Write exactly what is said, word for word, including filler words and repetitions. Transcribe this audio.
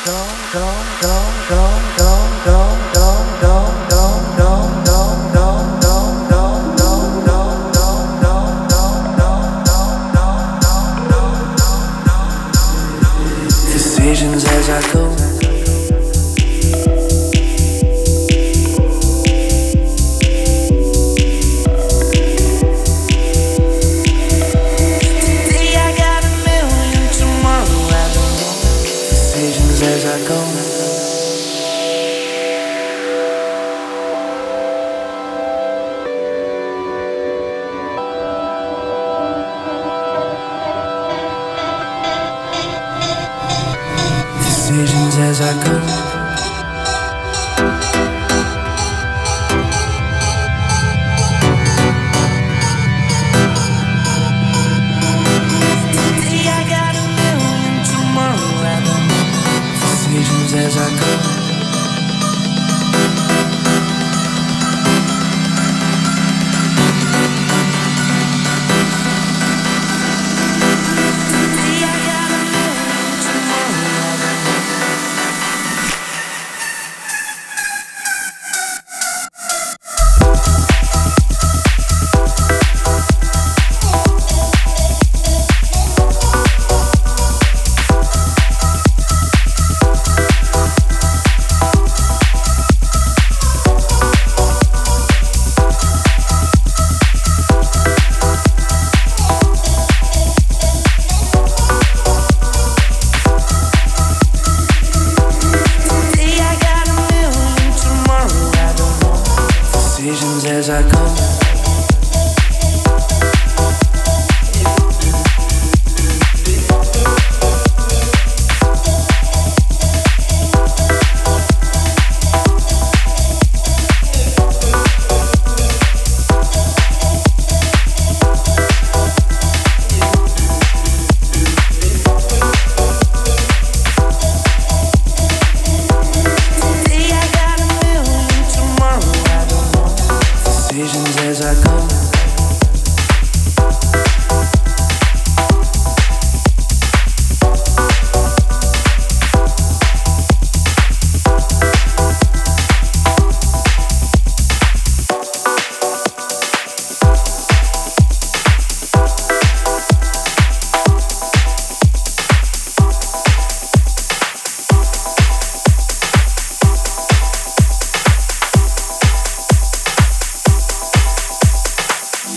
Decisions as I go. Today I got a million, tomorrow I don't know. Decisions as I go. Decisions as I go. Today I got a million, tomorrow I don't know. Decisions as I go. Today I got a million, tomorrow I don't know. Today I got a million, tomorrow I don't know. Decisions as I go.